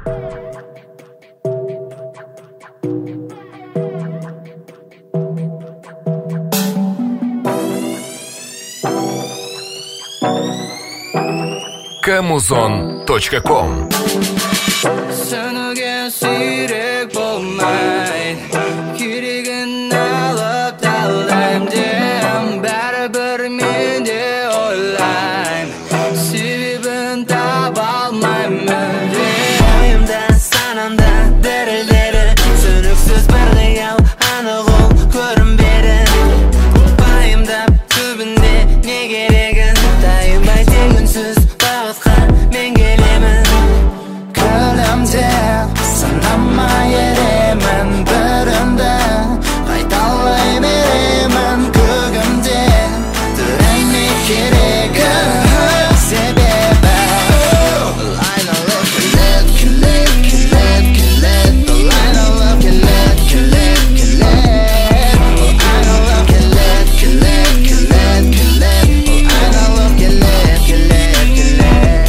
Kamuzon.com Sanıgen sirek bolmayın Kirigin alıp dallayım dem Bəribir men de oylayım Sebebin tabalmayım Oyumdan sanamda derileri Sönüksüz bir gıyal anık ol görünberin Bayımda tübünde ne geregin Dayımbay tegünsüz men gelemen Kölemde sanama yeremen Birinde qaytalay beremen Kөгімде direnme keregin Sebebi Aynalıp kelet, kelet, kelet, kelet Aynalıp kelet, kelet, kelet Aynalıp kelet, kelet, kelet, kelet Aynalıp kelet, kelet, kelet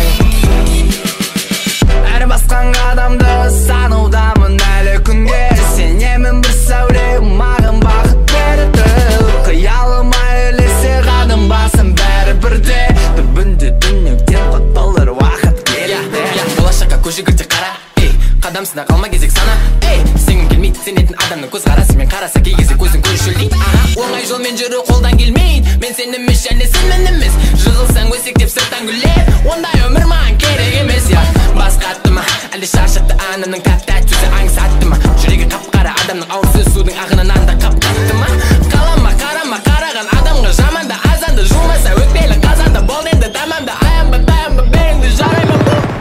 Әрі басқан қадамды санудамын әлі күнге Сенемін бір сәуле маған бақыт берді Қиялыма елесе қадым басым бәрі бірде Түбінде дүниеден құтылыр уақыт келеді Болашаққа көз жүгірте қара қадамсына қалма кезек сана Сенгім келмейді сенетін адамның көзқарасымен қараса кей кезде көзің көршілдейді Оңай жолмен жүру қолдан келмейді Мен сен емес және сен мен емес Жығылсаң өсектеп сырттан күледі Ондай өмір маған керек емес Бас қатты ма әлде шаршатты анының тәп-тәт сөзі аңсатты ма Жүрегі қап-қара адамның ауыр сөз судың ағынынан да қап-қатты ма Қалама қарама қараған адамға жаманда азанды жумаса өтпелі қазанда бол енді тамамда аянба таянба бәріңді жараймын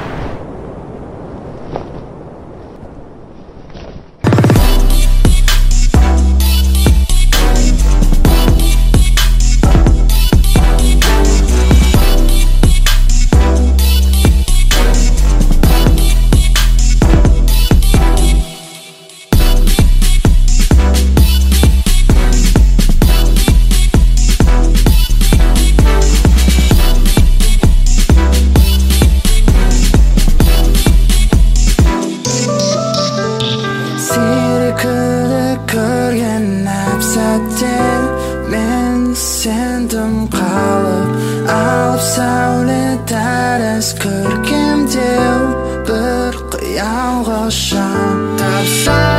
Сендім қалып алып сәуле тәріз көркемдеу бір қиялға шам тапса